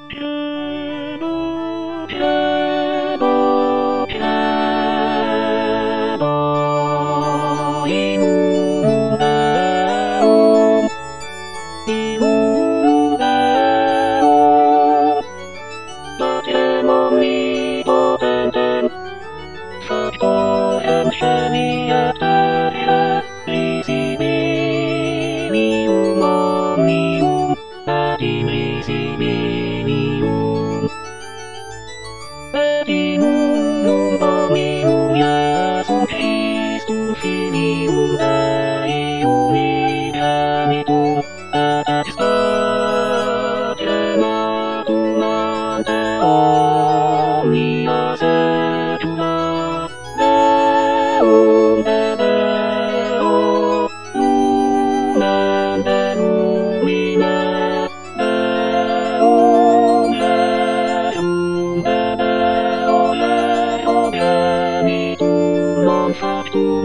Piano, piano, piano, in una home, in una home, batem omnipotentem, factorem geniater, risibinium omnium, ad in risibinium. Et in unum Dominum Iesum Christum Filium Dei unigenitum, et ad stagematum ante omnia saecula. Deum de Deo, lumen de lumine, Deum Rerum de Deo Reo genitum non factum,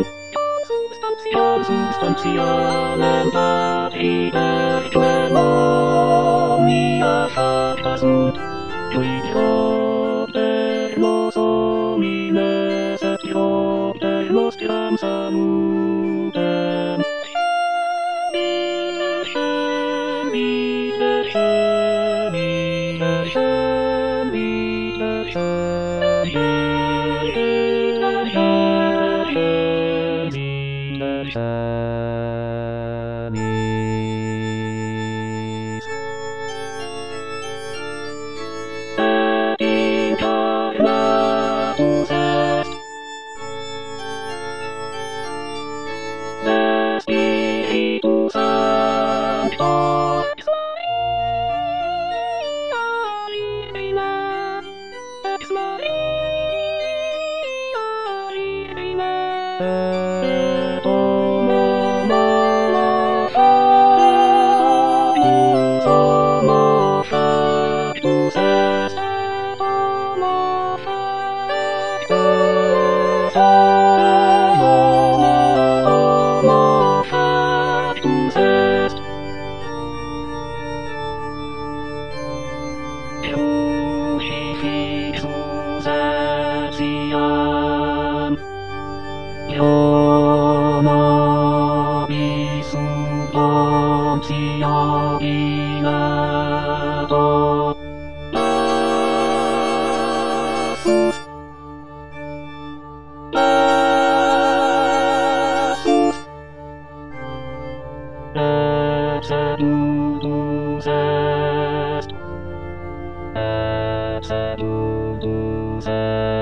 consubstantialem Patri perquem omnia facta sunt, qui propter nos homines et propter nostram salutem. Incarnatus est de Spiritus Sancto, ex Maria Virgina, ex Maria Virgina, et homo homo factus est, homo factus est, crucifixus etiam, io nobis sub Pontio Pilato, lassus, lassus, et sedutus est, et sedutus est.